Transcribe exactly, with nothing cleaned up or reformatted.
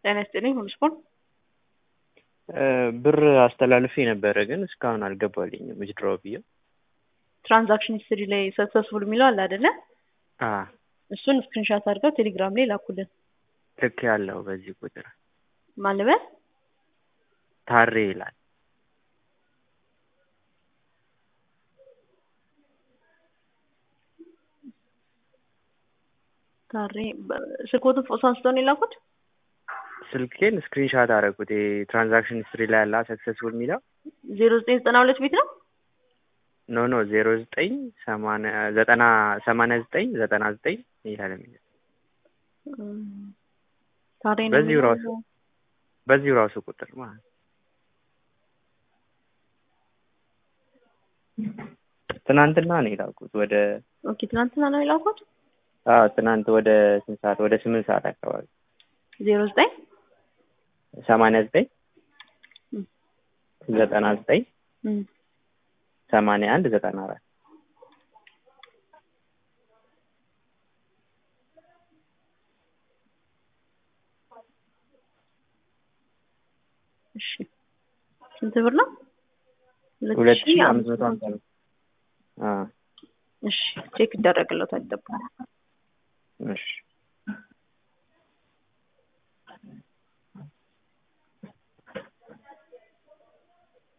ጤና ይስጥልኝ ሁሉ ስፖርት ብር አስተላልፌ ነበረ ግን እስካሁን አልገባልኝም። ዊዝድሮው ብዬ ትራንዛክሽን ሂስትሪ ላይ ሰክሰስፉል የሚለው አለ አይደለ? አ እሱን ስክሪንሾት አድርገው ቴሌግራም ላይ ላኩልን። ልክ ያለው በዚህ ቁጥር ማለበት ታሬ ይላል። ታሬ ስልኮቱን ፎቶ አንስተው ነው የላኩት። ስልኬን ስክሪንሾት አደረኩት። የትራንዛክሽን ሂስትሪ ላይ ያለ ሰክሰስፉል የሚለው ዜሮ ዘጠኝ ዘጠና ሁለት ቤት ነው። ኖ ኖ ዜሮ ዘጠኝ ሰማንያ ዘጠና ሰማንያ ዘጠኝ ዘጠና ዘጠኝ ይላል የሚለው ታሬ ነው። በዚሁ ራሱ በዚሁ ራሱ ቁጥር ማለት ትናንትና ነው የላኩት። ወደ ኦኬ ትናንትና ነው የላኩት። አዎ ትናንት ወደ ስንት ሰዓት? ወደ ስምንት ሰዓት አካባቢ ዜሮ ዘጠኝ ሰማንያ ዘጠኝ ዘጠና ዘጠኝ ሰማንያ አንድ ዘጠና አራት እሺ ስንት ብር ነው? ሁለት ሺህ አምስት መቶ ሃምሳ ነው። አ እሺ ቼክ ይደረግልዎታል። ይጠብቁ። እሺ